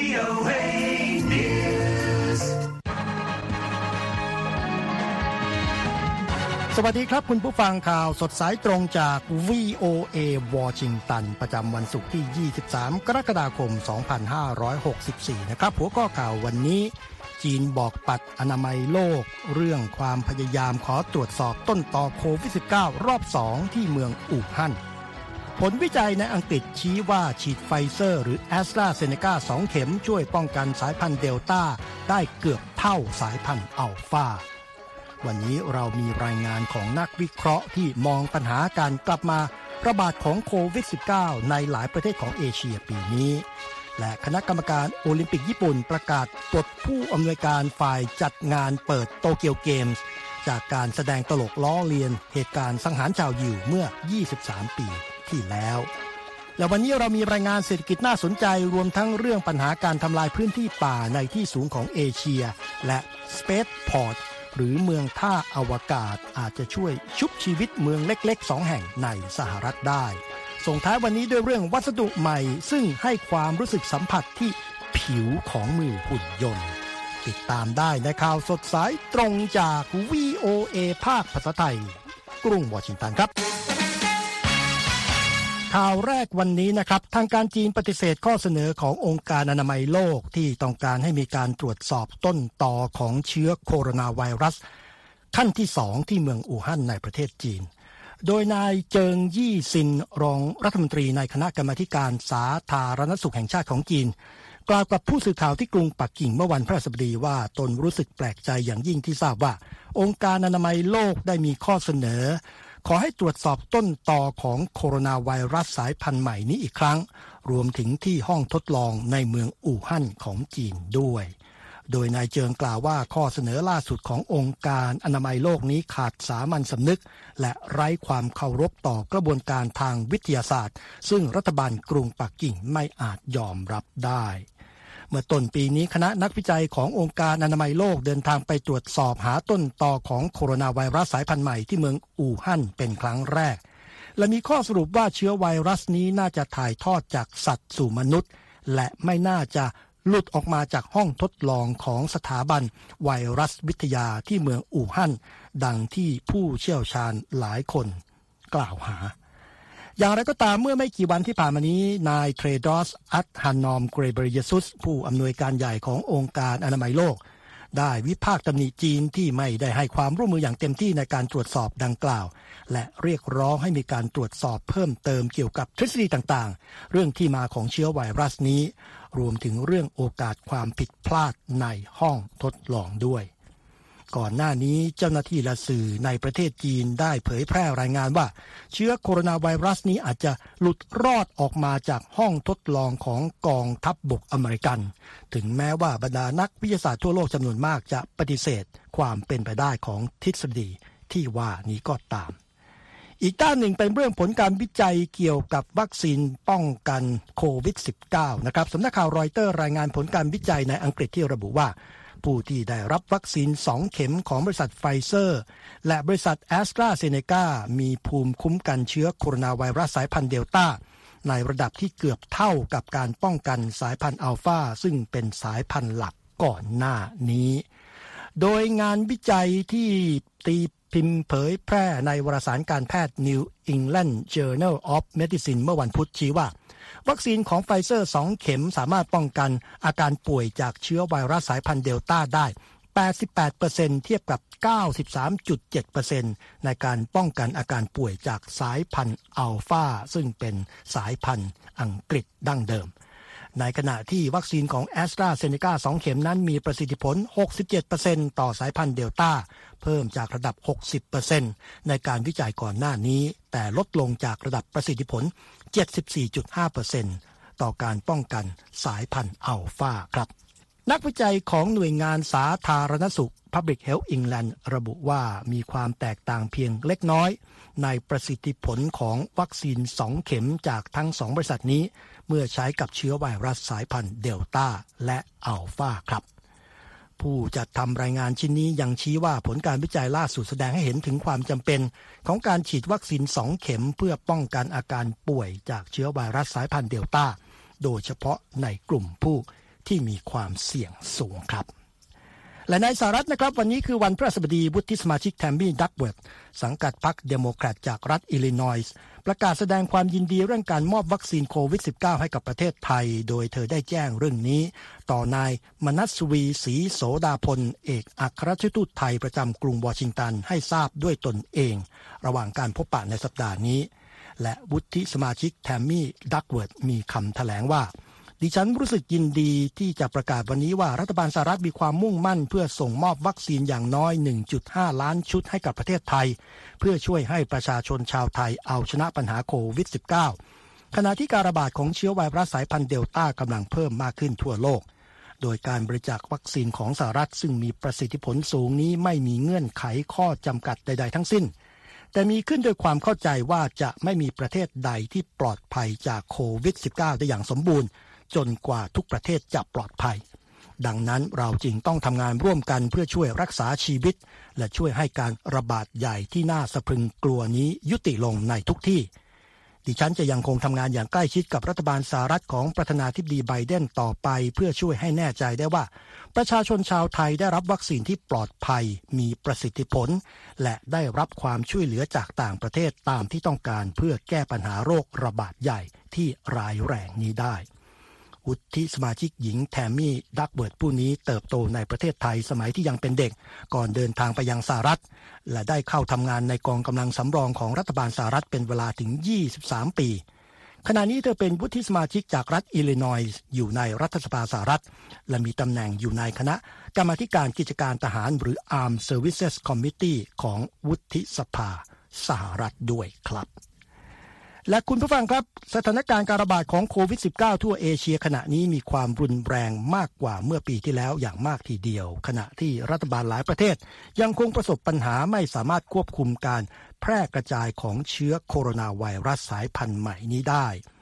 VOA News สวัสดีครับคุณผู้ฟังข่าวสดสายตรงจาก VOA วอชิงตันประจำวันศุกร์ที่ 23 กรกฎาคม 2564 นะครับหัวข้อข่าววันนี้จีนบอกปัดอนามัยโลกเรื่องความพยายามขอตรวจสอบต้นตอโควิด -19 รอบ 2 ที่เมืองอู่ฮั่นผลวิจัยในอังกฤษชี้ว่าฉีดไฟเซอร์หรือแอสตราเซเนกา2 เข็มช่วยป้องกันสายพันธุ์เดลต้าได้เกือบเท่าสายพันธุ์อัลฟาวันนี้เรามีรายงานของนักวิเคราะห์ที่มองปัญหาการกลับมาระบาดของโควิด -19 ในหลายประเทศของเอเชียปีนี้และคณะกรรมการโอลิมปิกญี่ปุ่นประกาศปลดผู้อำนวยการฝ่ายจัดงานเปิดโตเกียวเกมส์จากการแสดงตลกล้อเลียนเหตุการณ์สังหารชาวยิวเมื่อ 23 ปีที่แล้วและวันนี้เรามีรายงานเศรษฐกิจน่าสนใจรวมทั้งเรื่องปัญหาการทำลายพื้นที่ป่าในที่สูงของเอเชียและสเปซพอร์ตหรือเมืองท่าอวกาศอาจจะช่วยชุบชีวิตเมืองเล็กๆ2 แห่งในสหรัฐได้ส่งท้ายวันนี้ด้วยเรื่องวัสดุใหม่ซึ่งให้ความรู้สึกสัมผัสที่ผิวของมือหุ่นยนต์ติดตามได้ในข่าวสดสายตรงจาก VOA ภาคภาษาไทยกรุงวอชิงตันครับข่าวแรกวันนี้นะครับทางการจีนปฏิเสธข้อเสนอขององค์การอนามัยโลกที่ต้องการให้มีการตรวจสอบต้นตอของเชื้อโคโรนาไวรัสขั้นที่2ที่เมืองอู่ฮั่นในประเทศจีนโดยนายเจิงยี่ซินรองรัฐมนตรีในคณะกรรมาธิการสาธารณสุขแห่งชาติของจีนกล่าวกับผู้สื่อข่าวที่กรุงปักกิ่งเมื่อวันพฤหัสบดีว่าตนรู้สึกแปลกใจอย่างยิ่งที่ทราบว่าองค์การอนามัยโลกได้มีข้อเสนอขอให้ตรวจสอบต้นตอของโคโรนาไวรัสสายพันธุ์ใหม่นี้อีกครั้งรวมถึงที่ห้องทดลองในเมืองอู่ฮั่นของจีนด้วยโดยนายเจิงกล่าวว่าข้อเสนอล่าสุดขององค์การอนามัยโลกนี้ขาดสามัญสำนึกและไร้ความเคารพต่อกระบวนการทางวิทยาศาสตร์ซึ่งรัฐบาลกรุงปักกิ่งไม่อาจยอมรับได้เมื่อต้นปีนี้คณะนักวิจัยขององค์การอนามัยโลกเดินทางไปตรวจสอบหาต้นตอของโคโรนาไวรัสสายพันธุ์ใหม่ที่เมืองอู่ฮั่นเป็นครั้งแรกและมีข้อสรุปว่าเชื้อไวรัสนี้น่าจะถ่ายทอดจากสัตว์สู่มนุษย์และไม่น่าจะหลุดออกมาจากห้องทดลองของสถาบันไวรัสวิทยาที่เมืองอู่ฮั่นดังที่ผู้เชี่ยวชาญหลายคนกล่าวหาอย่างไรก็ตามเมื่อไม่กี่วันที่ผ่านมานี้นายเทรดอสอัตฮานอมเกรเบริยซุสผู้อำนวยการใหญ่ขององค์การอนามัยโลกได้วิพากษ์ตำหนิจีนที่ไม่ได้ให้ความร่วมมืออย่างเต็มที่ในการตรวจสอบดังกล่าวและเรียกร้องให้มีการตรวจสอบเพิ่มเติมเกี่ยวกับทฤษฎีต่างๆเรื่องที่มาของเชื้อไวรัสนี้รวมถึงเรื่องโอกาสความผิดพลาดในห้องทดลองด้วยก่อนหน้านี้เจ้าหน้าที่และสื่อในประเทศจีนได้เผยแพร่รายงานว่าเชื้อโคโรนาไวรัสนี้อาจจะหลุดรอดออกมาจากห้องทดลองของกองทัพบกอเมริกันถึงแม้ว่าบรรดานักวิทยาศาสตร์ทั่วโลกจำนวนมากจะปฏิเสธความเป็นไปได้ของทฤษฎีที่ว่านี้ก็ตามอีกด้านหนึ่งเป็นเรื่องผลการวิจัยเกี่ยวกับวัคซีนป้องกันโควิด -19 นะครับสำนักข่าวรอยเตอร์รายงานผลการวิจัยในอังกฤษที่ระบุว่าผู้ที่ได้รับวัคซีน2 เข็มของบริษัทไฟเซอร์และบริษัทแอสตราเซเนกามีภูมิคุ้มกันเชื้อโคโรนาไวรัสสายพันธุ์เดลต้าในระดับที่เกือบเท่ากับการป้องกันสายพันธุ์อัลฟาซึ่งเป็นสายพันธุ์หลักก่อนหน้านี้โดยงานวิจัยที่ตีพิมพ์เผยแพร่ในวารสารการแพทย์ New England Journal of Medicine เมื่อวันพุธชี้ว่าวัคซีนของไฟเซอร์2 เข็มสามารถป้องกันอาการป่วยจากเชื้อไวรัสสายพันธุ์เดลต้าได้ 88% เทียบกับ 93.7% ในการป้องกันอาการป่วยจากสายพันธุ์อัลฟาซึ่งเป็นสายพันธุ์อังกฤษดั้งเดิมในขณะที่วัคซีนของแอสตราเซเนกา2 เข็มนั้นมีประสิทธิผล 67% ต่อสายพันธุ์เดลต้าเพิ่มจากระดับ 60% ในการวิจัยก่อนหน้านี้แต่ลดลงจากระดับประสิทธิผล 74.5% ต่อการป้องกันสายพันธุ์อัลฟาครับนักวิจัยของหน่วยงานสาธารณสุข Public Health England ระบุว่ามีความแตกต่างเพียงเล็กน้อยในประสิทธิผลของวัคซีน2 เข็มจากทั้ง2 บริษัทนี้เมื่อใช้กับเชื้อไวรัสสายพันธุ์เดลต้าและอัลฟาครับผู้จัดทำรายงานชิ้นนี้ยังชี้ว่าผลการวิจัยล่าสุดแสดงให้เห็นถึงความจำเป็นของการฉีดวัคซีน2 เข็มเพื่อป้องกันอาการป่วยจากเชื้อไวรัสสายพันธุ์เดลต้าโดยเฉพาะในกลุ่มผู้ที่มีความเสี่ยงสูงครับและในสหรัฐนะครับวันนี้คือวันพฤหัสบดีวุฒิสมาชิกแทมมี่ดักเวิร์ธสังกัดพรรคเดโมแครตจากรัฐอิลลินอยส์ประกาศแสดงความยินดีเรื่องการมอบวัคซีนโควิด -19 ให้กับประเทศไทยโดยเธอได้แจ้งเรื่องนี้ต่อนายมนัสวีศรีโสดาพลเอกอัครราชทูตไทยประจำกรุงวอชิงตันให้ทราบด้วยตนเองระหว่างการพบปะในสัปดาห์นี้และวุฒิสมาชิกแทมมี่ดักเวิร์ธมีคำแถลงว่าดิฉันรู้สึกยินดีที่จะประกาศวันนี้ว่ารัฐบาลสหรัฐมีความมุ่งมั่นเพื่อส่งมอบวัคซีนอย่างน้อย 1.5 ล้านชุดให้กับประเทศไทยเพื่อช่วยให้ประชาชนชาวไทยเอาชนะปัญหาโควิด -19 ขณะที่การระบาดของเชื้อไวรัสสายพันธุ์เดลต้ากำลังเพิ่มมากขึ้นทั่วโลกโดยการบริจาควัคซีนของสหรัฐซึ่งมีประสิทธิผลสูงนี้ไม่มีเงื่อนไขข้อจำกัดใดๆทั้งสิ้นแต่มีขึ้นโดยความเข้าใจว่าจะไม่มีประเทศใดที่ปลอดภัยจากโควิด -19 ได้อย่างสมบูรณ์จนกว่าทุกประเทศจะปลอดภัยดังนั้นเราจึงต้องทำงานร่วมกันเพื่อช่วยรักษาชีวิตและช่วยให้การระบาดใหญ่ที่น่าสะพรึงกลัวนี้ยุติลงในทุกที่ดิฉันจะยังคงทำงานอย่างใกล้ชิดกับรัฐบาลสหรัฐของประธานาธิบดีไบเดนต่อไปเพื่อช่วยให้แน่ใจได้ว่าประชาชนชาวไทยได้รับวัคซีนที่ปลอดภัยมีประสิทธิผลและได้รับความช่วยเหลือจากต่างประเทศตามที่ต้องการเพื่อแก้ปัญหาโรคระบาดใหญ่ที่ร้ายแรงนี้ได้วุฒิสมาชิกหญิงแทมมี่ดักเวิร์ธผู้นี้เติบโตในประเทศไทยสมัยที่ยังเป็นเด็กก่อนเดินทางไปยังสหรัฐและได้เข้าทำงานในกองกำลังสำรองของรัฐบาลสหรัฐเป็นเวลาถึง23ปีขณะนี้เธอเป็นวุฒิสมาชิกจากรัฐอิลลินอยส์อยู่ในรัฐสภาสหรัฐและมีตำแหน่งอยู่ในคณะกรรมาธิการกิจการทหารหรือ Armed Services Committee ของวุฒิสภาสหรัฐด้วยครับและคุณผู้ฟังครับสถานการณ์การระบาดของโควิด -19 ทั่วเอเชียขณะนี้มีความรุนแรงมากกว่าเมื่อปีที่แล้วอย่างมากทีเดียวขณะที่รัฐบาลหลายประเทศยังคงประสบปัญหาไม่สามารถควบคุมการแพร่กระจายของเชื้อโคโรนาไวรัสสายพันธุ์ใหม่นี้ได้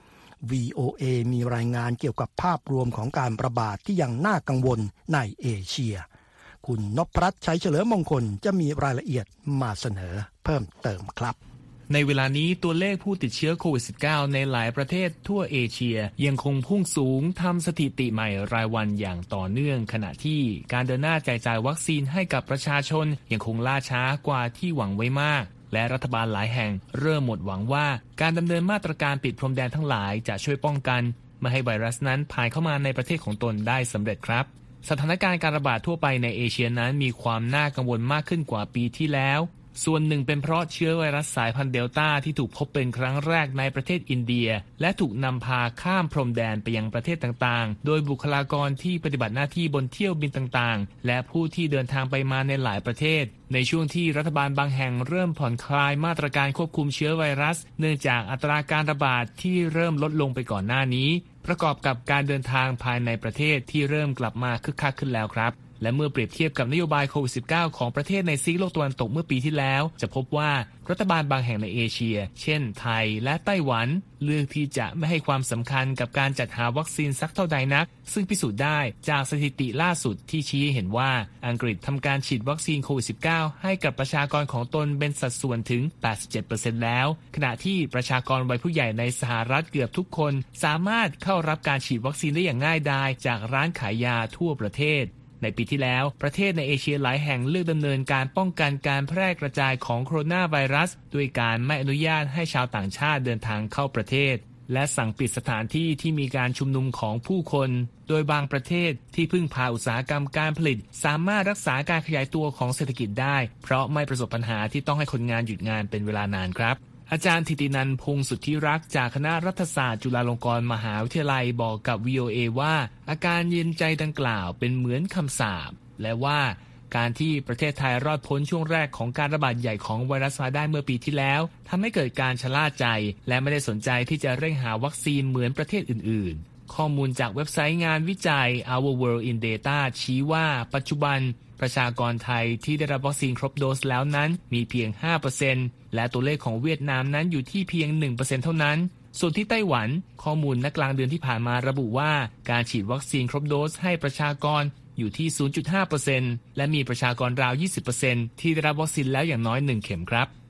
VOA มีรายงานเกี่ยวกับภาพรวมของการระบาดที่ยังน่ากังวลในเอเชียคุณนพรัตน์ชัยเฉลิมมงคลจะมีรายละเอียดมาเสนอเพิ่มเติมครับในเวลานี้ตัวเลขผู้ติดเชื้อโควิด -19 ในหลายประเทศทั่วเอเชียยังคงพุ่งสูงทำสถิติใหม่รายวันอย่างต่อเนื่องขณะที่การเดินหน้าแจกจ่ายวัคซีนให้กับประชาชนยังคงล่าช้ากว่าที่หวังไว้มากและรัฐบาลหลายแห่งเริ่มหมดหวังว่าการดำเนินมาตรการปิดพรมแดนทั้งหลายจะช่วยป้องกันไม่ให้ไวรัสนั้นผ่านเข้ามาในประเทศของตนได้สำเร็จครับสถานการณ์การระบาดทั่วไปในเอเชียนั้นมีความน่ากังวลมากขึ้นกว่าปีที่แล้วส่วนหนึ่งเป็นเพราะเชื้อไวรัสสายพันธุ์เดลต้าที่ถูกพบเป็นครั้งแรกในประเทศอินเดียและถูกนำพาข้ามพรมแดนไปยังประเทศต่างๆโดยบุคลากรที่ปฏิบัติหน้าที่บนเที่ยวบินต่างๆและผู้ที่เดินทางไปมาในหลายประเทศในช่วงที่รัฐบาลบางแห่งเริ่มผ่อนคลายมาตรการควบคุมเชื้อไวรัสเนื่องจากอัตราการระบาดที่เริ่มลดลงไปก่อนหน้านี้ประกอบกับการเดินทางภายในประเทศที่เริ่มกลับมาคึกคักขึ้นแล้วครับและเมื่อเปรียบเทียบกับนโยบายโควิด -19 ของประเทศในซีกโลกตะวันตกเมื่อปีที่แล้วจะพบว่ารัฐบาลบางแห่งในเอเชียเช่นไทยและไต้หวันเลือกที่จะไม่ให้ความสำคัญกับการจัดหาวัคซีนสักเท่าใดนักซึ่งพิสูจน์ได้จากสถิติล่าสุดที่ชี้ให้เห็นว่าอังกฤษทำการฉีดวัคซีนโควิด -19 ให้กับประชากรของตนเป็นสัดส่วนถึง 87% แล้วขณะที่ประชากรวัยผู้ใหญ่ในสหรัฐเกือบทุกคนสามารถเข้ารับการฉีดวัคซีนได้อย่างง่ายดายจากร้านขายยาทั่วประเทศในปีที่แล้วประเทศในเอเชียหลายแห่งเลือกดำเนินการป้องกันการแพร่กระจายของโคโรนาไวรัสด้วยการไม่อนุญาตให้ชาวต่างชาติเดินทางเข้าประเทศและสั่งปิดสถานที่ที่มีการชุมนุมของผู้คนโดยบางประเทศที่พึ่งพาอุตสาหกรรมการผลิตสามารถรักษาการขยายตัวของเศรษฐกิจได้เพราะไม่ประสบปัญหาที่ต้องให้คนงานหยุดงานเป็นเวลานานครับอาจารย์ธิตินันท์ พงษ์สุทธิรักษ์จากคณะรัฐศาสตร์จุฬาลงกรณ์มหาวิทยาลัยบอกกับ VOA ว่าอาการเย็นใจดังกล่าวเป็นเหมือนคำสาปและว่าการที่ประเทศไทยรอดพ้นช่วงแรกของการระบาดใหญ่ของไวรัสมาได้เมื่อปีที่แล้วทำให้เกิดการชะล่าใจและไม่ได้สนใจที่จะเร่งหาวัคซีนเหมือนประเทศอื่นๆข้อมูลจากเว็บไซต์งานวิจัย Our World in Data ชี้ว่าปัจจุบันประชากรไทยที่ได้รับวัคซีนครบโดสแล้วนั้นมีเพียง 5% และตัวเลขของเวียดนามนั้นอยู่ที่เพียง 1% เท่านั้นส่วนที่ไต้หวันข้อมูลณกลางเดือนที่ผ่านมาระบุว่าการฉีดวัคซีนครบโดสให้ประชากรอยู่ที่ 0.5% และมีประชากรราว 20% ที่ได้รับวัคซีนแล้วอย่างน้อย1เข็มครับ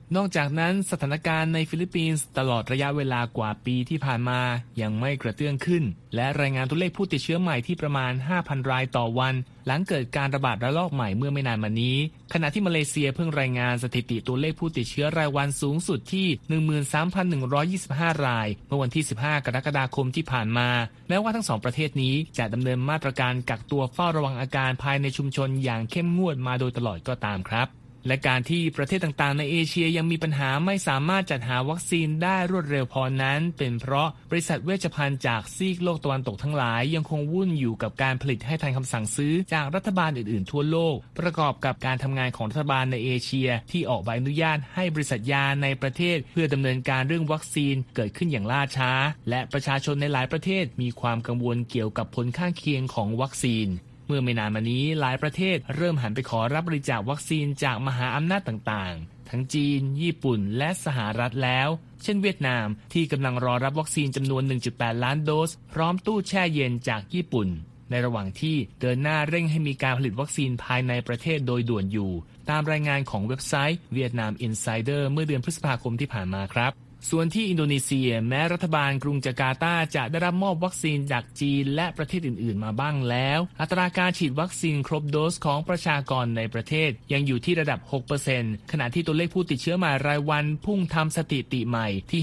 นอกจากนั้นสถานการณ์ในฟิลิปปินส์ตลอดระยะเวลากว่าปีที่ผ่านมายังไม่กระเตื้องขึ้นและรายงานตัวเลขผู้ติดเชื้อใหม่ที่ประมาณ 5,000 รายต่อวันหลังเกิดการระบาดระลอกใหม่เมื่อไม่นานมานี้ขณะที่มาเลเซียเพิ่งรายงานสถิติตัวเลขผู้ติดเชื้อรายวันสูงสุดที่ 13,125 รายเมื่อวันที่ 15 กรกฎาคมที่ผ่านมาแม้ว่าทั้งสองประเทศนี้จะดำเนินมาตรการกักตัวเฝ้าระวังอาการภายในชุมชนอย่างเข้มงวดมาโดยตลอดก็ตามครับและการที่ประเทศต่างๆในเอเชียยังมีปัญหาไม่สามารถจัดหาวัคซีนได้รวดเร็วพอนั้นเป็นเพราะบริษัทเวชภัณฑ์จากซีกโลกตะวันตกทั้งหลายยังคงวุ่นอยู่กับการผลิตให้ทันคำสั่งซื้อจากรัฐบาลอื่นๆทั่วโลกประกอบกับการทำงานของรัฐบาลในเอเชียที่ออกใบอนุญาตให้บริษัทยาในประเทศเพื่อดำเนินการเรื่องวัคซีนเกิดขึ้นอย่างล่าช้าและประชาชนในหลายประเทศมีความกังวลเกี่ยวกับผลข้างเคียงของวัคซีนเมื่อไม่นานมานี้หลายประเทศเริ่มหันไปขอรับบริจาควัคซีนจากมหาอำนาจต่างๆทั้งจีนญี่ปุ่นและสหรัฐแล้วเช่นเวียดนามที่กำลังรอรับวัคซีนจำนวน 1.8 ล้านโดสพร้อมตู้แช่เย็นจากญี่ปุ่นในระหว่างที่เดินหน้าเร่งให้มีการผลิตวัคซีนภายในประเทศโดยด่วนอยู่ตามรายงานของเว็บไซต์เวียดนามอินไซเดอร์เมื่อเดือนพฤษภาคมที่ผ่านมาครับส่วนที่อินโดนีเซียแม้รัฐบาลกรุงจาการ์ตาจะได้รับมอบวัคซีนจากจีนและประเทศอื่นๆมาบ้างแล้วอัตราการฉีดวัคซีนครบโดสของประชากรในประเทศยังอยู่ที่ระดับ 6% ขณะที่ตัวเลขผู้ติดเชื้อใหม่รายวันพุ่งทำสถิติใหม่ที่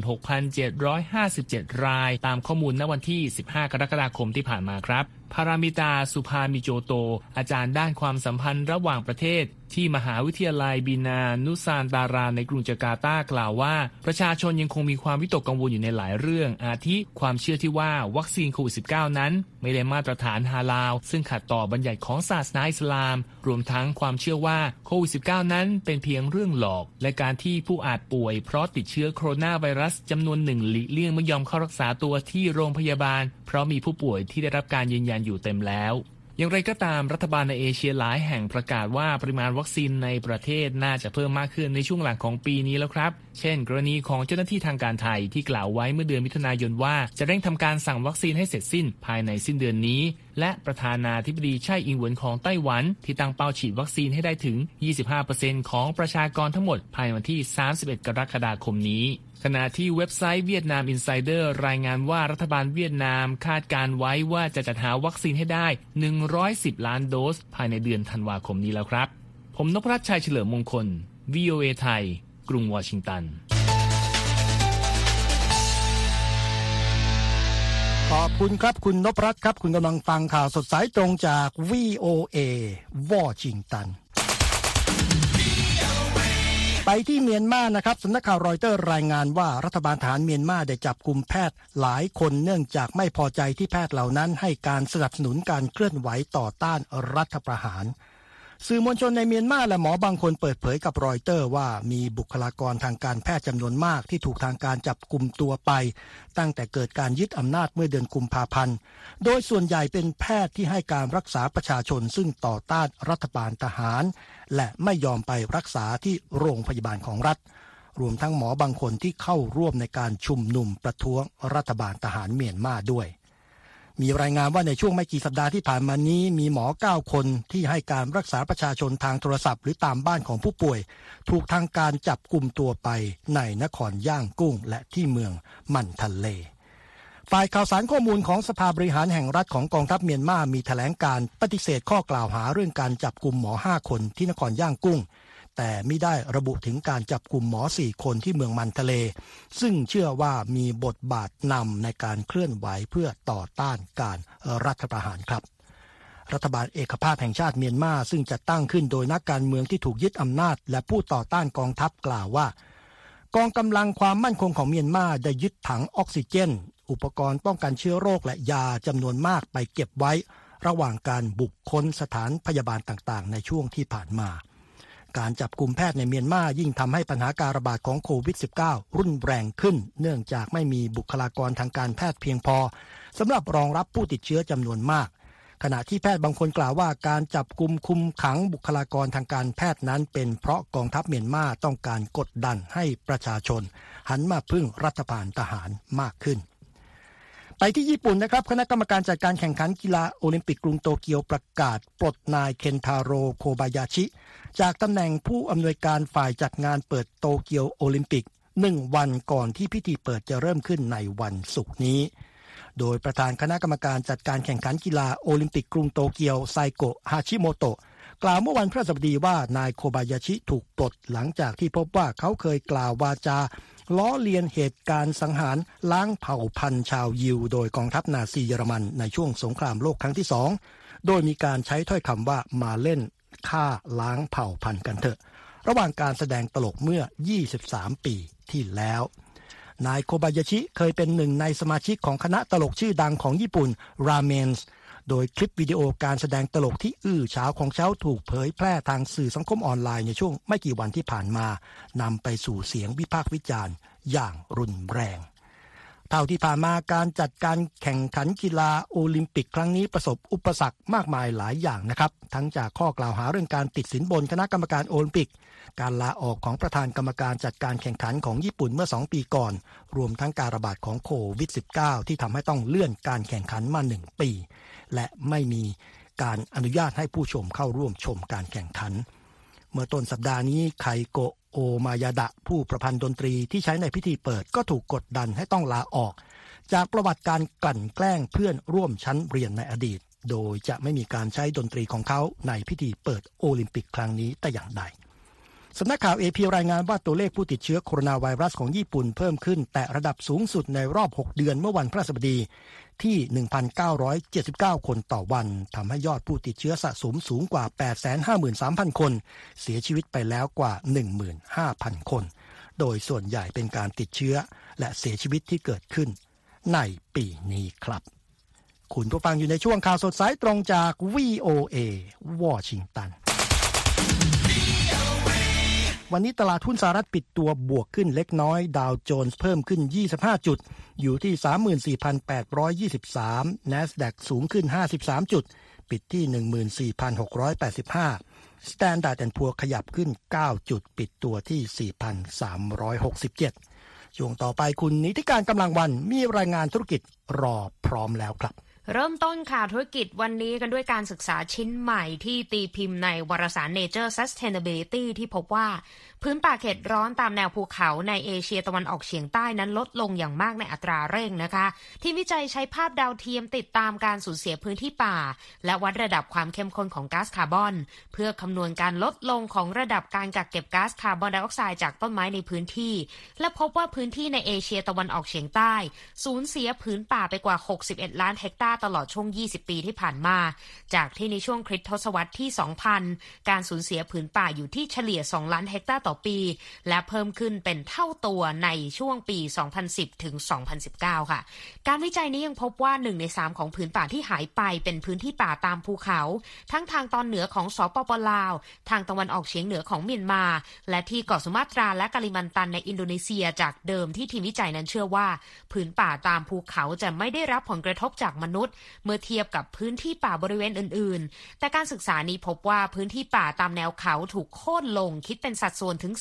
56,757 รายตามข้อมูลณวันที่ 15 กรกฎาคมที่ผ่านมาครับพารามิตาสุภามิโจโตอาจารย์ด้านความสัมพันธ์ระหว่างประเทศที่มหาวิทยาลัยบินานุซานตาราในกรุงจาการ์ตากล่าวว่าประชาชนยังคงมีความวิตกกังวลอยู่ในหลายเรื่องอาทิความเชื่อที่ว่าวัคซีนโควิด -19 นั้นไม่ได้มาตรฐานฮาลาลซึ่งขัดต่อบัญญัติของศาสนาอิสลามรวมทั้งความเชื่อว่าโควิด -19 นั้นเป็นเพียงเรื่องหลอกและการที่ผู้อาจป่วยเพราะติดเชื้อโคโรนาไวรัสจำนวนหนึ่งหลีกเลี่ยงไม่ยอมเข้ารักษาตัวที่โรงพยาบาลเพราะมีผู้ป่วยที่ได้รับการยืนยันอยู่เต็มแล้วอย่างไรก็ตามรัฐบาลในเอเชียหลายแห่งประกาศว่าปริมาณวัคซีนในประเทศน่าจะเพิ่มมากขึ้นในช่วงหลังของปีนี้แล้วครับเช่นกรณีของเจ้าหน้าที่ทางการไทยที่กล่าวไว้เมื่อเดือนมิถุนายนว่าจะเร่งทำการสั่งวัคซีนให้เสร็จสิ้นภายในสิ้นเดือนนี้และประธานาธิบดีไช่อิงเหวินของไต้หวันที่ตั้งเป้าฉีดวัคซีนให้ได้ถึง 25% ของประชากรทั้งหมดภายในวันที่ 31 กรกฎาคมนี้ขณะที่เว็บไซต์เวียดนามอินไซเดอร์รายงานว่ารัฐบาลเวียดนามคาดการไว้ว่าจะจัดหาวัคซีนให้ได้110ล้านโดสภายในเดือนธันวาคมนี้แล้วครับผมนพรัตน์ชัยเฉลิมมงคล VOA ไทยกรุงวอชิงตันขอบคุณครับคุณนพรัตน์ครับคุณกำลังฟังข่าวสดสายตรงจาก VOA วอชิงตันไปที่เมียนมานะครับสำนักข่าวรอยเตอร์รายงานว่ารัฐบาลทหารเมียนมาได้จับกุมแพทย์หลายคนเนื่องจากไม่พอใจที่แพทย์เหล่านั้นให้การสนับสนุนการเคลื่อนไหวต่อต้านรัฐประหารสื่อมวลชนในเมียนมาและหมอบางคนเปิดเผยกับรอยเตอร์ว่ามีบุคลากรทางการแพทย์จำนวนมากที่ถูกทางการจับกุมตัวไปตั้งแต่เกิดการยึดอำนาจเมื่อเดือนกุมภาพันธ์โดยส่วนใหญ่เป็นแพทย์ที่ให้การรักษาประชาชนซึ่งต่อต้านรัฐบาลทหารและไม่ยอมไปรักษาที่โรงพยาบาลของรัฐรวมทั้งหมอบางคนที่เข้าร่วมในการชุมนุมประท้วงรัฐบาลทหารเมียนมาด้วยมีรายงานว่าในช่วงไม่กี่สัปดาห์ที่ผ่านมานี้มีหมอ9คนที่ให้การรักษาประชาชนทางโทรศัพท์หรือตามบ้านของผู้ป่วยถูกทางการจับกุมตัวไปในนครย่างกุ้งและที่เมืองมันทันเลฝ่ายข่าวสารข้อมูลของสภาบริหารแห่งรัฐของกองทัพเมียนมามีแถลงการปฏิเสธข้อกล่าวหาเรื่องการจับกุมหมอ5คนที่นครย่างกุ้งแต่ไม่ได้ระบุถึงการจับกุมหมอ4คนที่เมืองมันทะเลซึ่งเชื่อว่ามีบทบาทนำในการเคลื่อนไหวเพื่อต่อต้านการรัฐประหารครับรัฐบาลเอกภาพแห่งชาติเมียนมาซึ่งจัดตั้งขึ้นโดยนักการเมืองที่ถูกยึดอำนาจและผู้ต่อต้านกองทัพกล่าวว่ากองกำลังความมั่นคงของเมียนมาได้ยึดถังออกซิเจนอุปกรณ์ป้องกันเชื้อโรคและยาจำนวนมากไปเก็บไว้ระหว่างการบุกค้นสถานพยาบาลต่างๆในช่วงที่ผ่านมาการจับกุมแพทย์ในเมียนมายิ่งทำให้ปัญหาการระบาดของโควิด -19 รุนแรงขึ้นเนื่องจากไม่มีบุคลากรทางการแพทย์เพียงพอสำหรับรองรับผู้ติดเชื้อจำนวนมากขณะที่แพทย์บางคนกล่าวว่าการจับกุมคุมขังบุคลากรทางการแพทย์นั้นเป็นเพราะกองทัพเมียนมาต้องการกดดันให้ประชาชนหันมาพึ่งรัฐบาลทหารมากขึ้นไปที่ญี่ปุ่นนะครับคณะกรรมการจัดการแข่งขันกีฬาโอลิมปิกกรุงโตเกียวประกาศปลดนายเคนทาโร่โคบายาชิจากตำแหน่งผู้อำนวยการฝ่ายจัดงานเปิดโตเกียวโอลิมปิก1 วันก่อนที่พิธีเปิดจะเริ่มขึ้นในวันศุกร์นี้โดยประธานคณะกรรมการจัดการแข่งขันกีฬาโอลิมปิกกรุงโตเกียวไซโกะฮาชิโมโตะกล่าวเมื่อวันพฤหัสบดีว่านายโคบายาชิถูกปลดหลังจากที่พบว่าเขาเคยกล่าววาจาล้อเลียนเหตุการณ์สังหารล้างเผ่าพันธุ์ชาวยิวโดยกองทัพนาซีเยอรมันในช่วงสงครามโลกครั้งที่2โดยมีการใช้ถ้อยคำว่ามาเล่นฆ่าล้างเผ่าพันธุ์กันเถอะระหว่างการแสดงตลกเมื่อ23 ปีที่แล้วนายโคบายาชิเคยเป็นหนึ่งในสมาชิกของคณะตลกชื่อดังของญี่ปุ่นราเมนส์โดยคลิปวิดีโอการแสดงตลกที่อื้อฉาวของเขาถูกเผยแพร่ทางสื่อสังคมออนไลน์ในช่วงไม่กี่วันที่ผ่านมานำไปสู่เสียงวิพากษ์วิจารณ์อย่างรุนแรงเท่าที่ผ่านมาการจัดการแข่งขันกีฬาโอลิมปิกครั้งนี้ประสบอุปสรรคมากมายหลายอย่างนะครับทั้งจากข้อกล่าวหาเรื่องการติดสินบนคณะกรรมการโอลิมปิกการลาออกของประธานกรรมการจัดการแข่งขันของญี่ปุ่นเมื่อ2 ปีก่อนรวมทั้งการระบาดของโควิด -19 ที่ทำให้ต้องเลื่อนการแข่งขันมา1 ปีและไม่มีการอนุญาตให้ผู้ชมเข้าร่วมชมการแข่งขันเมื่อต้นสัปดาห์นี้ไคโกะโอมายาดะผู้ประพันธ์ดนตรีที่ใช้ในพิธีเปิดก็ถูกกดดันให้ต้องลาออกจากประวัติการกลั่นแกล้งเพื่อนร่วมชั้นเรียนในอดีตโดยจะไม่มีการใช้ดนตรีของเขาในพิธีเปิดโอลิมปิกครั้งนี้แต่อย่างใดสำนักข่าว AP รายงานว่าตัวเลขผู้ติดเชื้อโคโรนาไวรัสของญี่ปุ่นเพิ่มขึ้นแต่ระดับสูงสุดในรอบ6 เดือนเมื่อวันพฤหัสบดีที่ 1,979 คนต่อวันทำให้ยอดผู้ติดเชื้อสะสมสูงกว่า 853,000 คนเสียชีวิตไปแล้วกว่า 15,000 คนโดยส่วนใหญ่เป็นการติดเชื้อและเสียชีวิตที่เกิดขึ้นในปีนี้ครับคุณผู้ฟังอยู่ในช่วงข่าวสดสายตรงจาก VOA วอชิงตันวันนี้ตลาดหุ้นสหรัฐปิดตัวบวกขึ้นเล็กน้อยดาวโจนส์เพิ่มขึ้น25 จุดอยู่ที่ 34,823 NASDAQ สูงขึ้น53 จุดปิดที่ 14,685 Standard & Poor's ขยับขึ้น9 จุดปิดตัวที่ 4,367 ช่วงต่อไปคุณนิติการกำลังวันมีรายงานธุรกิจรอพร้อมแล้วครับเริ่มต้นข่าวธุรกิจวันนี้กันด้วยการศึกษาชิ้นใหม่ที่ตีพิมพ์ในวารสาร Nature Sustainability ที่พบว่าพื้นป่าเขตร้อนตามแนวภูเขาในเอเชียตะวันออกเฉียงใต้นั้นลดลงอย่างมากในอัตราเร่งนะคะทีมวิจัยใช้ภาพดาวเทียมติดตามการสูญเสียพื้นที่ป่าและวัดระดับความเข้มข้นของก๊าซคาร์บอนเพื่อคำนวณการลดลงของระดับการกักเก็บก๊าซคาร์บอนไดออกไซด์จากต้นไม้ในพื้นที่และพบว่าพื้นที่ในเอเชียตะวันออกเฉียงใต้สูญเสียพื้นป่าไปกว่า61 ล้านเฮกตาร์ตลอดช่วง20 ปีที่ผ่านมาจากที่ในช่วงคริสตศตวรรษที่ 2000 การสูญเสียผืนป่าอยู่ที่เฉลี่ย2 ล้านเฮกตาร์ต่อปีและเพิ่มขึ้นเป็นเท่าตัวในช่วงปี 2010 ถึง 2019 ค่ะการวิจัยนี้ยังพบว่า1 ใน 3 ของผืนป่าที่หายไปเป็นพื้นที่ป่าตามภูเขาทั้งทางตอนเหนือของสปป.ลาวทางตะวันออกเฉียงเหนือของเมียนมาและที่เกาะสุมาตราและกาลิมันตันในอินโดนีเซียจากเดิมที่ทีมวิจัยนั้นเชื่อว่าผืนป่าตามภูเขาจะไม่ได้รับผลกระทบจากมนุษย์เมื่อเทียบกับพื้นที่ป่าบริเวณอื่นๆแต่การศึกษานี้พบว่าพื้นที่ป่าตามแนวเขาถูกโค่นลงคิดเป็นสัดส่วนถึง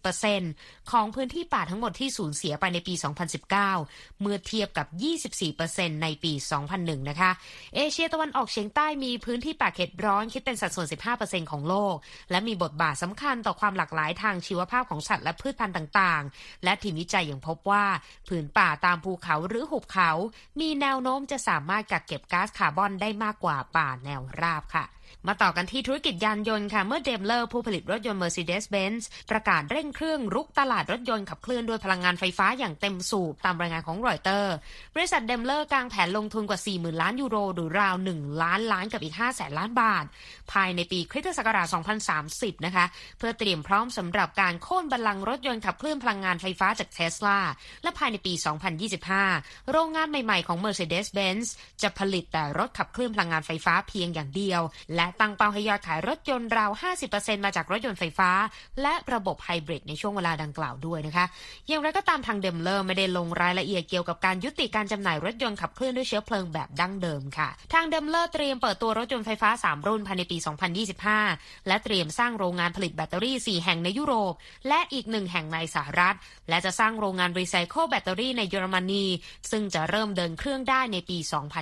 40% ของพื้นที่ป่าทั้งหมดที่สูญเสียไปในปี 2019 เมื่อเทียบกับ 24% ในปี 2001 นะคะเอเชียตะวันออกเฉียงใต้มีพื้นที่ป่าเขตร้อนคิดเป็นสัดส่วน 15% ของโลกและมีบทบาทสำคัญต่อความหลากหลายทางชีวภาพของสัตว์และพืชพันธุ์ต่างๆและทีมวิจัยยังพบว่าผืนป่าตามภูเขาหรือหุบเขามีแนวโน้มจะสามารถกักเก็บก๊าซคาร์บอนได้มากกว่าป่าแนวราบค่ะมาต่อกันที่ธุรกิจยานยนต์ค่ะเมื่อเดมเลอร์ผู้ผลิตรถยนต์ Mercedes-Benz ประกาศเร่งเครื่องรุกตลาดรถยนต์ขับเคลื่อนด้วยพลังงานไฟฟ้าอย่างเต็มสูบตามรายงานของรอยเตอร์บริษัทเดมเลอร์กางแผนลงทุนกว่า 40,000 ล้านยูโรหรือราว1 ล้านล้านกับอีก 500,000 ล้านบาทภายในปีคริสตศักราช 2030 นะคะเพื่อเตรียมพร้อมสำหรับการโค่นบัลลังก์รถยนต์ขับเคลื่อนพลังงานไฟฟ้าจาก Tesla และภายในปี 2025 โรงงานใหม่ๆของ Mercedes-Benz จะผลิตแต่รถขับเคลื่อนพลังงานไฟฟ้าเพียงอย่างเดียวและและตั้งเป้าให้ยอดขายรถยนต์ราว 50% มาจากรถยนต์ไฟฟ้าและระบบไฮบริดในช่วงเวลาดังกล่าวด้วยนะคะอย่างไรก็ตามทางเดมเลอร์ไม่ได้ลงรายละเอียดเกี่ยวกับการยุติการจำหน่ายรถยนต์ขับเคลื่อนด้วยเชื้อเพลิงแบบดั้งเดิมค่ะทางเดมเลอร์เตรียมเปิดตัวรถยนต์ไฟฟ้า3รุ่นภายในปี 2025 และเตรียมสร้างโรงงานผลิตแบตเตอรี่4แห่งในยุโรปและอีก1แห่งในสหรัฐและจะสร้างโรงงานรีไซเคิลแบตเตอรี่ในเยอรมนีซึ่งจะเริ่มเดินเครื่องได้ในปี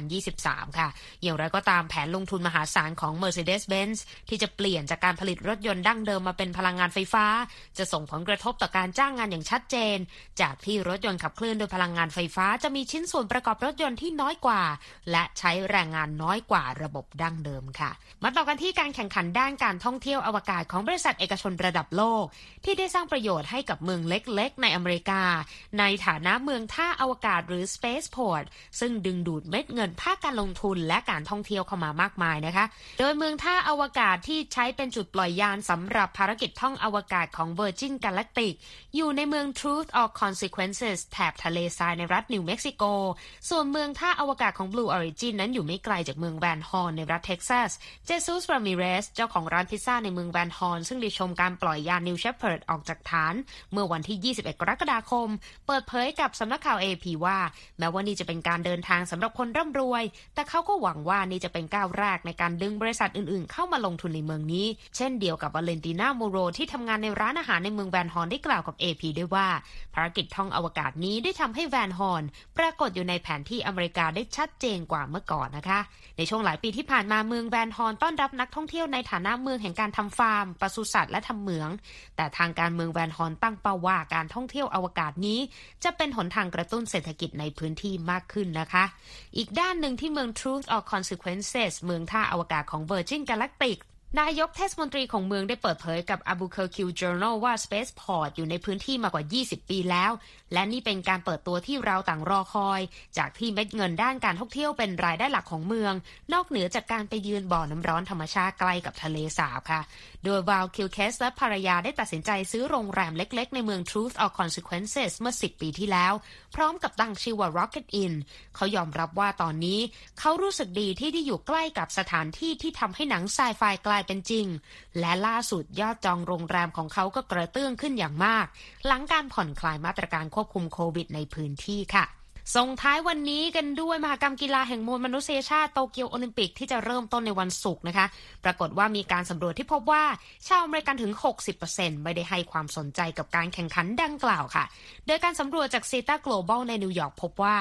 2023 ค่ะอย่างไรก็ตามแผนลงทุนมหาศาลของ Mercedes-Benz ที่จะเปลี่ยนจากการผลิตรถยนต์ดั้งเดิมมาเป็นพลังงานไฟฟ้าจะส่งผลกระทบต่อการจ้างงานอย่างชัดเจนจากที่รถยนต์ขับเคลื่อนโดยพลังงานไฟฟ้าจะมีชิ้นส่วนประกอบรถยนต์ที่น้อยกว่าและใช้แรงงานน้อยกว่าระบบดั้งเดิมค่ะมาต่อกันที่การแข่งขันด้านการท่องเที่ยวอวกาศของบริษัทเอกชนระดับโลกที่ได้สร้างประโยชน์ให้กับเมืองเล็กๆในอเมริกาในฐานะเมืองท่าอวกาศหรือ Spaceport ซึ่งดึงดูดเม็ดเงินภาคการลงทุนและการท่องเที่ยวเข้ามามากมายนะคะโดยเมืองท่าอวกาศที่ใช้เป็นจุดปล่อยยานสำหรับภารกิจท่องอวกาศของ Virgin Galactic อยู่ในเมือง Truth or Consequences แถบทะเลทรายในรัฐนิวเม็กซิโกส่วนเมืองท่าอวกาศของ Blue Origin นั้นอยู่ไม่ไกลจากเมืองแวนฮอร์นในรัฐเท็กซัสเจซุส รามิเรสเจ้าของร้านพิซซ่าในเมืองแวนฮอร์นซึ่งได้ชมการปล่อยยาน New Shepard ออกจากฐานเมื่อวันที่ 21 กรกฎาคมเปิดเผยกับสำนักข่าว AP ว่าแม้ว่านี่จะเป็นการเดินทางสำหรับคนร่ำรวยแต่เขาก็หวังว่านี่จะเป็นก้าวแรกในการดึงบริษัทอื่นๆเข้ามาลงทุนในเมืองนี้เช่นเดียวกับวาเลนติน่า มูโรที่ทำงานในร้านอาหารในเมืองแวนฮอร์นได้กล่าวกับ AP ด้วยว่าภารกิจท่องอวกาศนี้ได้ทำให้แวนฮอร์นปรากฏอยู่ในแผนที่อเมริกาได้ชัดเจนกว่าเมื่อก่อนนะคะในช่วงหลายปีที่ผ่านมาเมืองแวนฮอร์นต้อนรับนักท่องเที่ยวในฐานะเมืองแห่งการทำฟาร์มปศุสัตว์และทำเหมืองแต่ทางการเมืองแวนฮอร์นตั้งเป้าว่าการท่องเที่ยวอวกาศนี้จะเป็นหนทางกระตุ้นเศรษฐกิจในพื้นที่มากขึ้นนะคะอีกด้านหนึ่งที่เมือง Truth or Consequences เมืองท่าอวกาศของ Virgin Galacticนายกเทศมนตรีของเมืองได้เปิดเผยกับ Albuquerque Journal ว่า Spaceport อยู่ในพื้นที่มากกว่า20 ปีแล้วและนี่เป็นการเปิดตัวที่เราต่างรอคอยจากที่เม็ดเงินด้านการท่องเที่ยวเป็นรายได้หลักของเมืองนอกเหนือจากการไปยืนบ่อน้ำร้อนธรรมชาติใกล้กับทะเลสาบค่ะโดยวาลคิลเคสและภรรยาได้ตัดสินใจซื้อโรงแรมเล็กๆในเมือง Truth or Consequences เมื่อ10 ปีที่แล้วพร้อมกับตั้งชื่อว่า Rocket Inn เขายอมรับว่าตอนนี้เขารู้สึกดีที่ได้อยู่ใกล้กับสถานที่ที่ทำให้หนังไซไฟกลายเป็นจริงและล่าสุดยอดจองโรงแรมของเขาก็กระเตื้องขึ้นอย่างมากหลังการผ่อนคลายมาตรการควบคุมโควิดในพื้นที่ค่ะส่งท้ายวันนี้กันด้วยมหกรรมกีฬาแห่งมวลมนุษยชาติโตเกียวโอลิมปิกที่จะเริ่มต้นในวันศุกร์นะคะปรากฏว่ามีการสำรวจที่พบว่าชาวอเมริกันถึง 60% ไม่ได้ให้ความสนใจกับการแข่งขันดังกล่าวค่ะโดยการสำรวจจาก Zeta Global ในนิวยอร์กพบว่า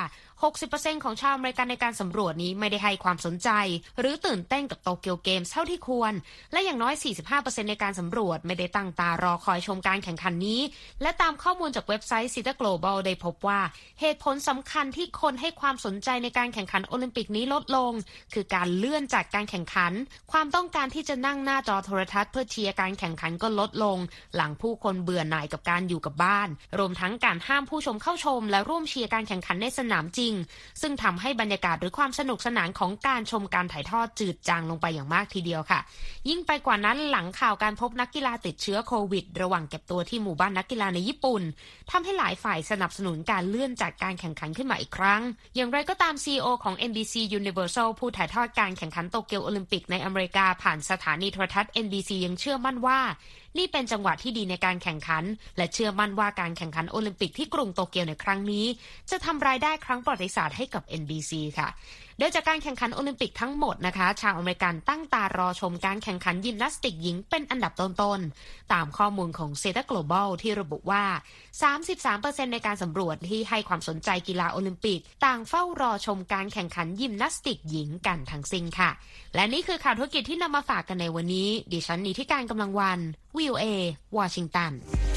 60% ของชาวอเมริกันในการสำรวจนี้ไม่ได้ให้ความสนใจหรือตื่นเต้นกับโตเกียวเกมส์เท่าที่ควรและอย่างน้อย 45% ในการสำรวจไม่ได้ตั้งตารอคอยชมการแข่งขันนี้และตามข้อมูลจากเว็บไซต์ Zeta Global ได้พบว่าเหตุผลสำคัญที่คนให้ความสนใจในการแข่งขันโอลิมปิกนี้ลดลงคือการเลื่อนจัดการแข่งขันความต้องการที่จะนั่งหน้าจอโทรทัศน์เพื่อเชียร์การแข่งขันก็ลดลงหลังผู้คนเบื่อหน่ายกับการอยู่กับบ้านรวมทั้งการห้ามผู้ชมเข้าชมและร่วมเชียร์การแข่งขันในสนามจริงซึ่งทำให้บรรยากาศหรือความสนุกสนานของการชมการถ่ายทอดจืดจางลงไปอย่างมากทีเดียวค่ะยิ่งไปกว่านั้นหลังข่าวการพบนักกีฬาติดเชื้อโควิดระหว่างเก็บตัวที่หมู่บ้านนักกีฬาในญี่ปุ่นทำให้หลายฝ่ายสนับสนุนการเลื่อนจัดการแข่งขันขึ้นมาอีกครั้งอย่างไรก็ตาม CEO ของ NBC Universal ผู้ถ่ายทอดการแข่งขันโตเกียวโอลิมปิกในอเมริกาผ่านสถานีโทรทัศน์ NBC ยังเชื่อมั่นว่านี่เป็นจังหวะที่ดีในการแข่งขันและเชื่อมั่นว่าการแข่งขันโอลิมปิกที่กรุงโตเกียวในครั้งนี้จะทำรายได้ครั้งประวัติศาสตร์ให้กับ NBC ค่ะโดยจากการแข่งขันโอลิมปิกทั้งหมดนะคะชาวอเมริกันตั้งตารอชมการแข่งขันยิมนาสติกหญิงเป็นอันดับต้นๆตามข้อมูลของ Zeta Global ที่ระบุว่า 33% ในการสำรวจที่ให้ความสนใจกีฬาโอลิมปิกต่างเฝ้ารอชมการแข่งขันยิมนาสติกหญิงกันทั้งสิ้นค่ะและนี่คือข่าวธุรกิจที่นำมาฝากกันในวันนี้ดิฉันนิติการกำลังวัน VOA วอชิงตัน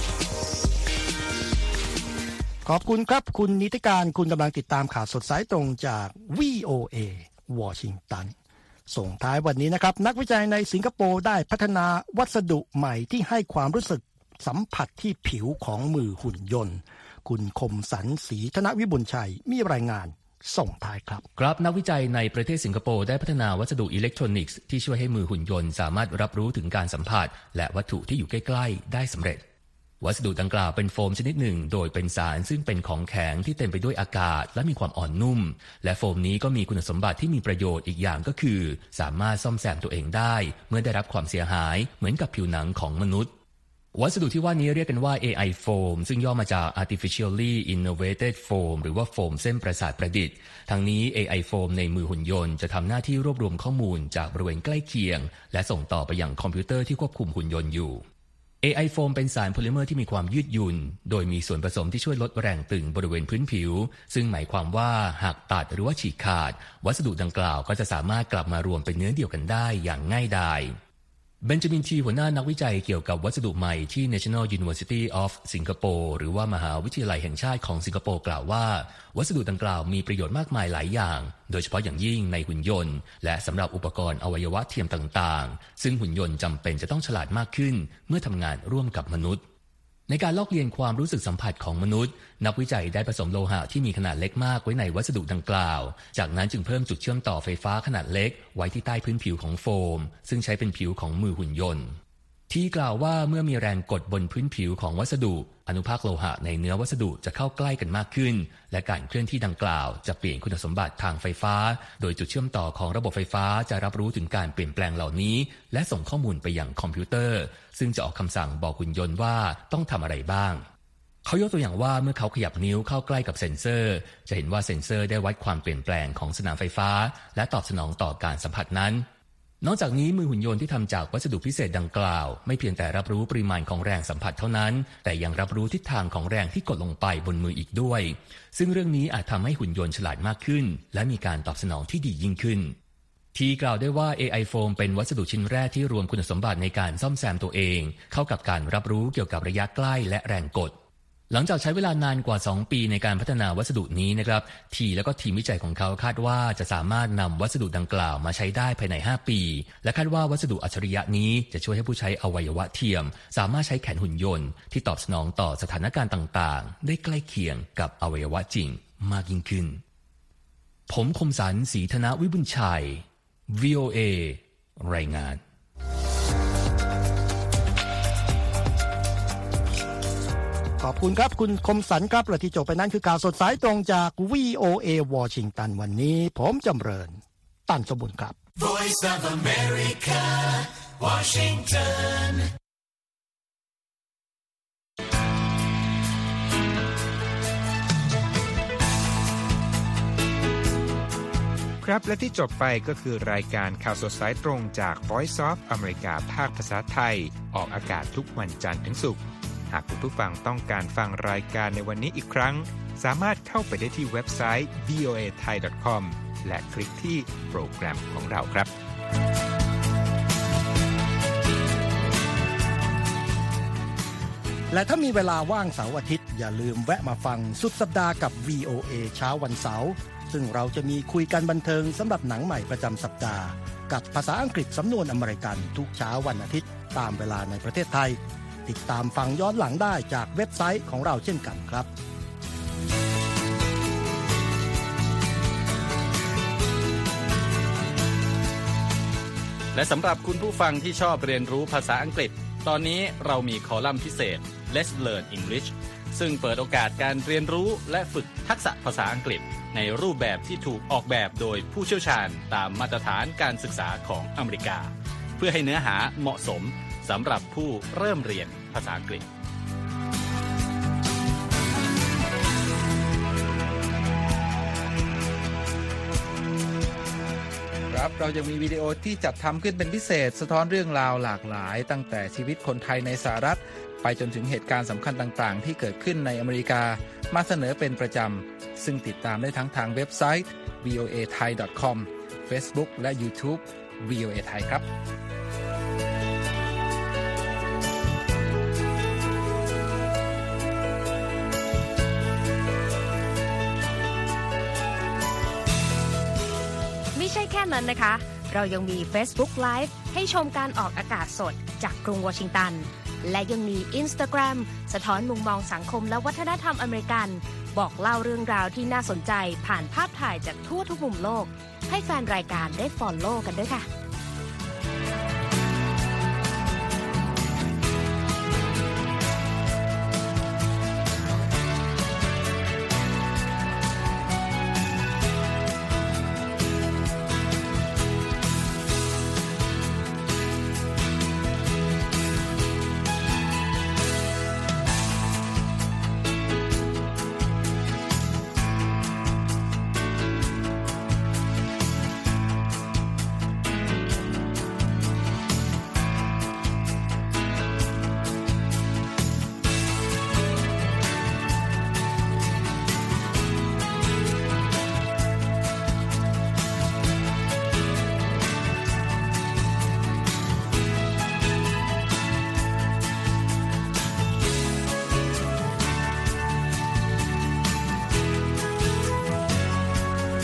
ขอบคุณครับคุณนิติการคุณกำลังติดตามข่าวสดสายตรงจาก VOA วอชิงตันส่งท้ายวันนี้นะครับนักวิจัยในสิงคโปร์ได้พัฒนาวัสดุใหม่ที่ให้ความรู้สึกสัมผัสที่ผิวของมือหุ่นยนต์คุณคมสันต์ศรีธนวิบุญชัยมีรายงานส่งท้ายครับครับนักวิจัยในประเทศสิงคโปร์ได้พัฒนาวัสดุอิเล็กทรอนิกส์ที่ช่วยให้มือหุ่นยนต์สามารถรับรู้ถึงการสัมผัสและวัตถุที่อยู่ใกล้ๆได้สำเร็จวัสดุดังกล่าวเป็นโฟมชนิดหนึ่งโดยเป็นสารซึ่งเป็นของแข็งที่เต็มไปด้วยอากาศและมีความอ่อนนุ่มและโฟมนี้ก็มีคุณสมบัติที่มีประโยชน์อีกอย่างก็คือสามารถซ่อมแซมตัวเองได้เมื่อได้รับความเสียหายเหมือนกับผิวหนังของมนุษย์วัสดุที่ว่านี้เรียกกันว่า AI Foam ซึ่งย่อมาจาก Artificially Innovated Foam หรือว่าโฟมเส้นประสาทประดิษฐ์ทั้งนี้ AI Foam ในมือหุ่นยนต์จะทำหน้าที่รวบรวมข้อมูลจากบริเวณใกล้เคียงและส่งต่อไปยังคอมพิวเตอร์ที่ควบคุมหุ่นยนต์อยู่ AI Foam เป็นสารโพลิเมอร์ที่มีความยืดหยุ่นโดยมีส่วนผสมที่ช่วยลดแรงตึงบริเวณพื้นผิวซึ่งหมายความว่าหากตัดหรือว่าฉีกขาดวัสดุดังกล่าวก็จะสามารถกลับมารวมเป็นเนื้อเดียวกันได้อย่างง่ายดายเบนจามินทีหัวหน้านักวิจัยเกี่ยวกับวัสดุใหม่ที่ National University of Singapore หรือว่ามหาวิทยาลัยแห่งชาติของสิงคโปร์กล่าวว่าวัสดุดังกล่าวมีประโยชน์มากมายหลายอย่างโดยเฉพาะอย่างยิ่งในหุ่นยนต์และสำหรับอุปกรณ์อวัยวะเทียมต่างๆซึ่งหุ่นยนต์จำเป็นจะต้องฉลาดมากขึ้นเมื่อทำงานร่วมกับมนุษย์ในการลอกเลียนความรู้สึกสัมผัสของมนุษย์นักวิจัยได้ผสมโลหะที่มีขนาดเล็กมากไว้ในวัสดุดังกล่าวจากนั้นจึงเพิ่มจุดเชื่อมต่อไฟฟ้าขนาดเล็กไว้ที่ใต้พื้นผิวของโฟมซึ่งใช้เป็นผิวของมือหุ่นยนต์ที่กล่าวว่าเมื่อมีแรงกดบนพื้นผิวของวัสดุอนุภาคโลหะในเนื้อวัสดุจะเข้าใกล้กันมากขึ้นและการเคลื่อนที่ดังกล่าวจะเปลี่ยนคุณสมบัติทางไฟฟ้าโดยจุดเชื่อมต่อของระบบไฟฟ้าจะรับรู้ถึงการเปลี่ยนแปลงเหล่านี้และส่งข้อมูลไปยังคอมพิวเตอร์ซึ่งจะออกคำสั่งบอกหุ่นยนต์ว่าต้องทำอะไรบ้างเขายกตัวอย่างว่าเมื่อเขาขยับนิ้วเข้าใกล้กับเซ็นเซอร์จะเห็นว่าเซ็นเซอร์ได้วัดความเปลี่ยนแปลงของสนามไฟฟ้าและตอบสนองต่อการสัมผัสนั้นนอกจากนี้มือหุ่นยนต์ที่ทำจากวัสดุพิเศษดังกล่าวไม่เพียงแต่รับรู้ปริมาณของแรงสัมผัสเท่านั้นแต่ยังรับรู้ทิศทางของแรงที่กดลงไปบนมืออีกด้วยซึ่งเรื่องนี้อาจทำให้หุ่นยนต์ฉลาดมากขึ้นและมีการตอบสนองที่ดียิ่งขึ้นที่กล่าวได้ว่า AI Foam เป็นวัสดุชิ้นแรกที่รวมคุณสมบัติในการซ่อมแซมตัวเองเข้ากับการรับรู้เกี่ยวกับระยะใกล้และแรงกดหลังจากใช้เวลานานกว่า2ปีในการพัฒนาวัสดุนี้นะครับและก็ทีมวิจัยของเขาคาดว่าจะสามารถนำวัสดุดังกล่าวมาใช้ได้ภายใน5ปีและคาดว่าวัสดุอัจฉริยะนี้จะช่วยให้ผู้ใช้อวัยวะเทียมสามารถใช้แขนหุ่นยนต์ที่ตอบสนองต่อสถานการณ์ต่างๆได้ใกล้เคียงกับอวัยวะจริงมากยิ่งขึ้นผมคมสันต์ ศรีธนวิบุญชัย VOA รายงานขอบคุณครับคุณคมสันครับและที่จบไปนั้นคือข่าวสดสายตรงจาก VOA วอชิงตันวันนี้ผมจำเริญตั้นสมบุญครับ Voice of America Washington ครับและที่จบไปก็คือรายการข่าวสดสายตรงจาก Voice of America ภาคภาษาไทยออกอากาศทุกวันจันทร์ถึงศุกร์หากคุณผู้ฟังต้องการฟังรายการในวันนี้อีกครั้งสามารถเข้าไปได้ที่เว็บไซต์ voathai.com และคลิกที่โปรแกรมของเราครับและถ้ามีเวลาว่างเสาร์อาทิตย์อย่าลืมแวะมาฟังสุดสัปดาห์กับ VOA เช้าวันเสาร์ซึ่งเราจะมีคุยกันบันเทิงสำหรับหนังใหม่ประจำสัปดาห์กับภาษาอังกฤษสำนวนอเมริกันทุกเช้าวันอาทิตย์ตามเวลาในประเทศไทยติดตามฟังย้อนหลังได้จากเว็บไซต์ของเราเช่นกันครับและสำหรับคุณผู้ฟังที่ชอบเรียนรู้ภาษาอังกฤษตอนนี้เรามีคอลัมน์พิเศษ Let's Learn English ซึ่งเปิดโอกาสการเรียนรู้และฝึกทักษะภาษาอังกฤษในรูปแบบที่ถูกออกแบบโดยผู้เชี่ยวชาญตามมาตรฐานการศึกษาของอเมริกาเพื่อให้เนื้อหาเหมาะสมสำหรับผู้เริ่มเรียนภาษาอังกฤษครับเรายังมีวิดีโอที่จัดทำขึ้นเป็นพิเศษสะท้อนเรื่องราวหลากหลายตั้งแต่ชีวิตคนไทยในสหรัฐไปจนถึงเหตุการณ์สำคัญต่างๆที่เกิดขึ้นในอเมริกามาเสนอเป็นประจำซึ่งติดตามได้ทั้งทางเว็บไซต์ voathai.com Facebook และ YouTube VOA Thai ครับไม่ใช่แค่นั้นนะคะเรายังมี Facebook Live ให้ชมการออกอากาศสดจากกรุงวอชิงตันและยังมี Instagram สะท้อนมุมมองสังคมและวัฒนธรรมอเมริกันบอกเล่าเรื่องราวที่น่าสนใจผ่านภาพถ่ายจากทั่วทุกมุมโลกให้แฟนรายการได้ follow กันด้วยค่ะ